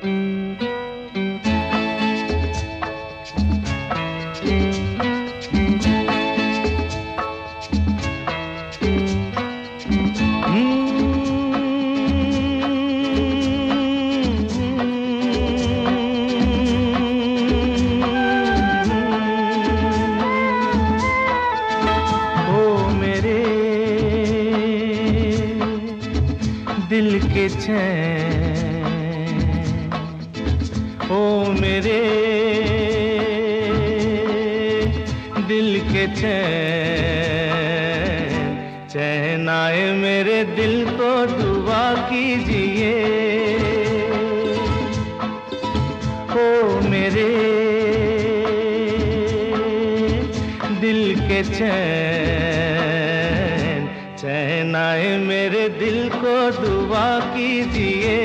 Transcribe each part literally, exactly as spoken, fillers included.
दिल के चैन, ओ मेरे दिल के चैन, चैन आए मेरे दिल को दुआ कीजिए। ओ मेरे दिल के चैन, चैन आए मेरे दिल को दुआ कीजिए।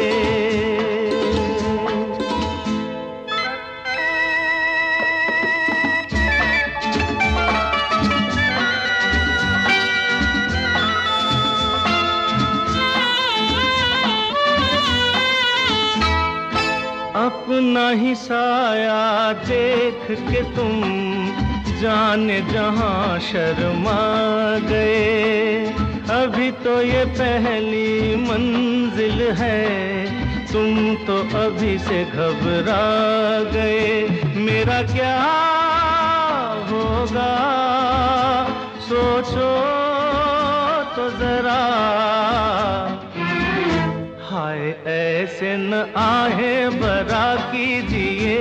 अपना ही साया देख के तुम जाने जहां शर्मा गए। अभी तो ये पहली मंजिल है, तुम तो अभी से घबरा गए। मेरा क्या होगा सोचो तो जरा, हाय ऐसे न आहे बरा कीजिए।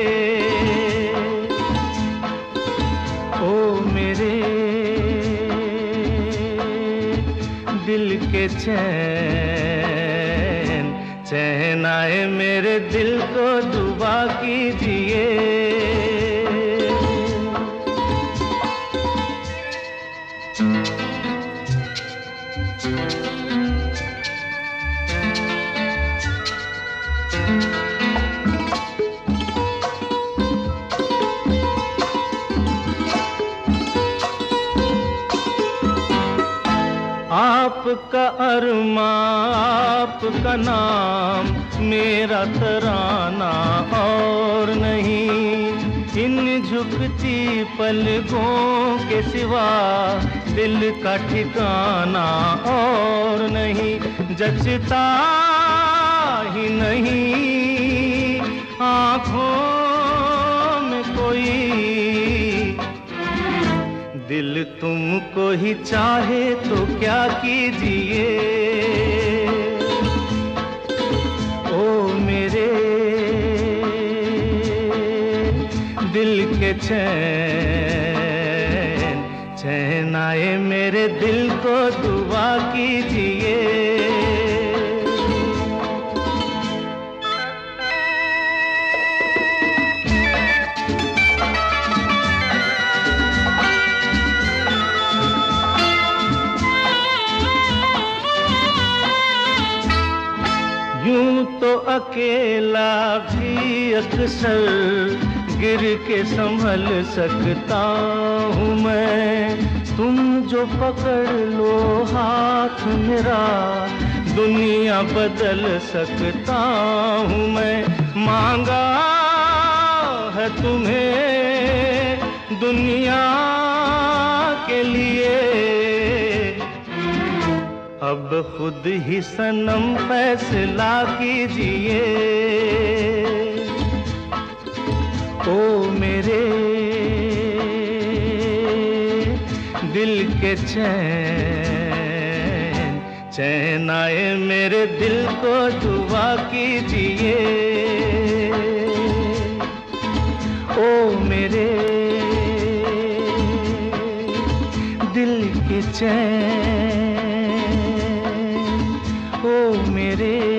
ओ मेरे दिल के चैन, चैन आए मेरे दिल को दुआ कीजिए। आपका अरमा आपका नाम मेरा तराना और नहीं। इन झुकती पलकों के सिवा दिल का ठिकाना और नहीं। जचता ही नहीं आँखों में कोई, दिल तुमको ही चाहे तो क्या कीजिए। ओ मेरे दिल के चैन, चैन आए मेरे दिल को दुआ कीजिए। यूं तो अकेला भी अक्सर गिर के संभल सकता हूँ मैं। तुम जो पकड़ लो हाथ मेरा, दुनिया बदल सकता हूँ मैं। मांगा है तुम्हें दुनिया के लिए, अब खुद ही सनम फैसला कीजिए। ओ मेरे दिल के चैन, चैन आए मेरे दिल को दुआ कीजिए। ओ मेरे दिल के चैन, ओ मेरे